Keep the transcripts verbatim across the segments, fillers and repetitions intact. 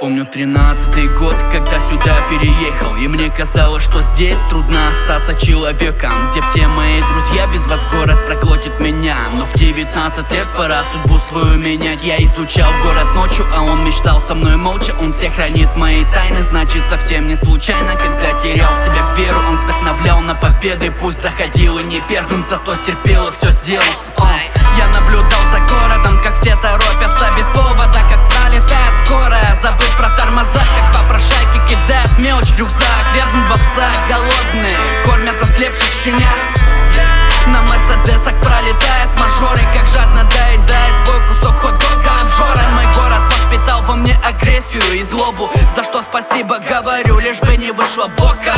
Помню тринадцатый год, когда сюда переехал, и мне казалось, что здесь трудно остаться человеком, где все мои друзья, без вас город проглотит меня. Но в девятнадцать лет пора судьбу свою менять. Я изучал город ночью, а он мечтал со мной молча. Он все хранит мои тайны, значит совсем не случайно. Когда терял в себя веру, он вдохновлял на победы. Пусть доходил и не первым, зато стерпел и все сделал. Я наблюдал за городом, как все торопятся без повода, как пролетает скорая, забыв про тормоза, как попрошайки кидают мелочь в рюкзак. Рядом в пса голодные кормят ослепших щенят. На мерседесах пролетает мажоры, как жадно доедает свой кусок хот-дога обжора. Мой город воспитал во мне агрессию и злобу, за что спасибо говорю, лишь бы не вышло боком.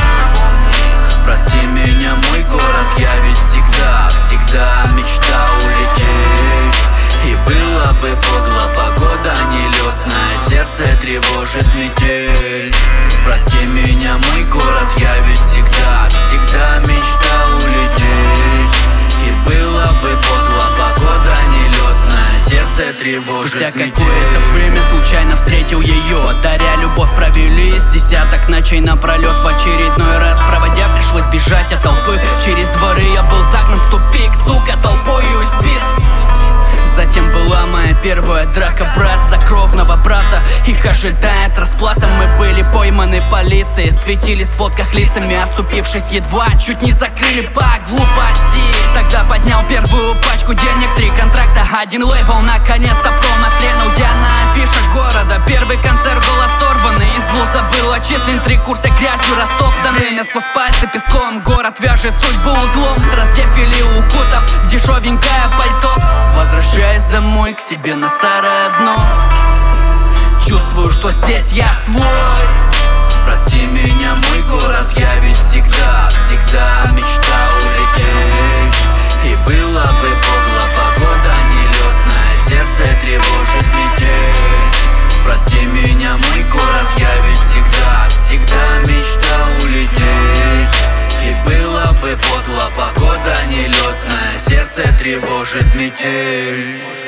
Прости меня, мой город, я ведь всегда, всегда мечтал улететь. И было бы подло, погода нелетная, сердце тревожит метель. Прости меня, мой город, я ведь всегда, всегда мечтал улететь. И было бы подло, погода нелетная, сердце тревожит Спустя метель. какое-то время случайно встретил ее, даря любовь провели с десяток ночей напролет. В очередной раз проводя, пришлось бежать от толпы. Через дворы я был загнан в тупик, сука, толпою избит. Затем была моя первая драка, брат за кровного брата. Их ожидает расплата, мы были пойманы полицией. Светили в фотках лицами, оступившись едва чуть не закрыли по глупости. Тогда поднял первую пачку денег, три контракта, один лейбл. Наконец-то промо стрельнул я на афишах города. Первый концерт голос сорванный, из вуза был отчислен, три курса грязью растоптаны. Время сквозь пальцы песком, город вяжет судьбу узлом. Раздев или укутав в дешевенькое пальто, возвращаясь домой к себе на старое дно, чувствую, что здесь я свой. Прости меня, мой город, я ведь всегда, всегда мечтал улететь. И было бы подло, погода нелетная, сердце тревожит метель. Прости меня, мой город, я ведь всегда, всегда мечтал улететь. И было бы подло, погода нелетная, сердце тревожит метель.